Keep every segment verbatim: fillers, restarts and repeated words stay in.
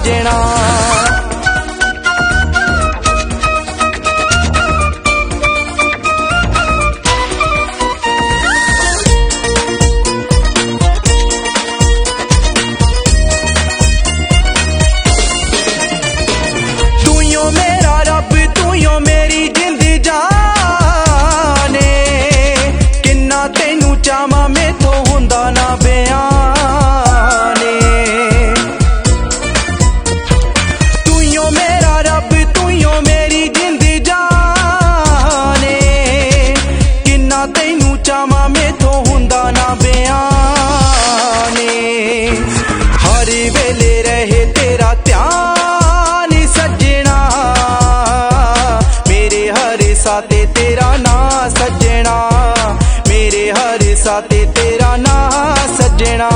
सजना। चावा में तो हुंदा ना बयाने, तूं मेरा रब तूं मेरी जिंद जाने, किन्ना तैनू चावा में तो हुंदा ना बयाने। हर वेले रहे तेरा ध्यान सजना, मेरे हर साथे तेरा ना सजना, मेरे हर साथे तेरा ना सजना।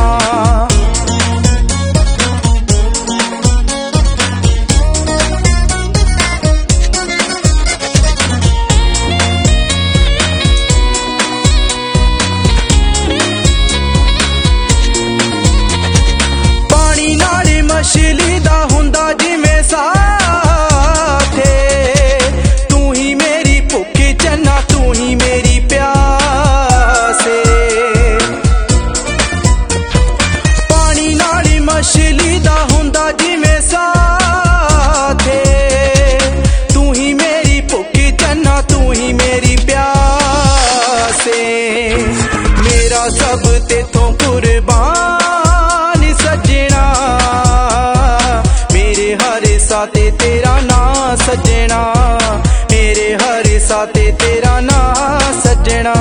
पानी नाल मछली दा हुंदा जिवें साथे, तू ही मेरी भुख चन्ना तू ही मेरी मछली दा हुंदा जिवें साथे, तू ही मेरी भुख चन्ना तू ही मेरी प्यासे। मेरा सब तेथों कुर्बान सजना, मेरे हर साथे तेरा ना सजना, मेरे हर साथे तेरा ना सजना।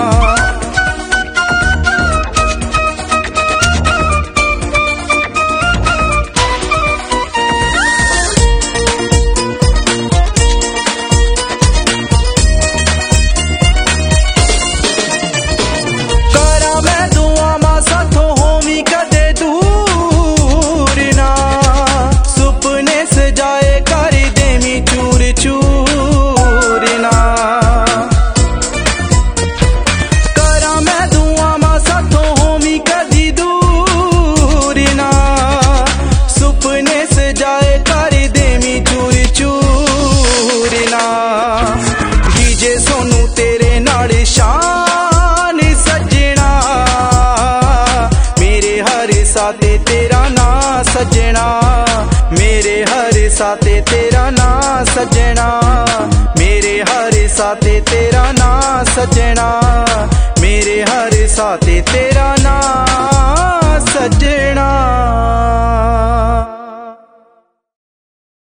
साथे तेरा ना सजना, मेरे हर साथे तेरा ना सजना, मेरे हर साथे तेरा ना सजना, मेरे हर साथे तेरा ना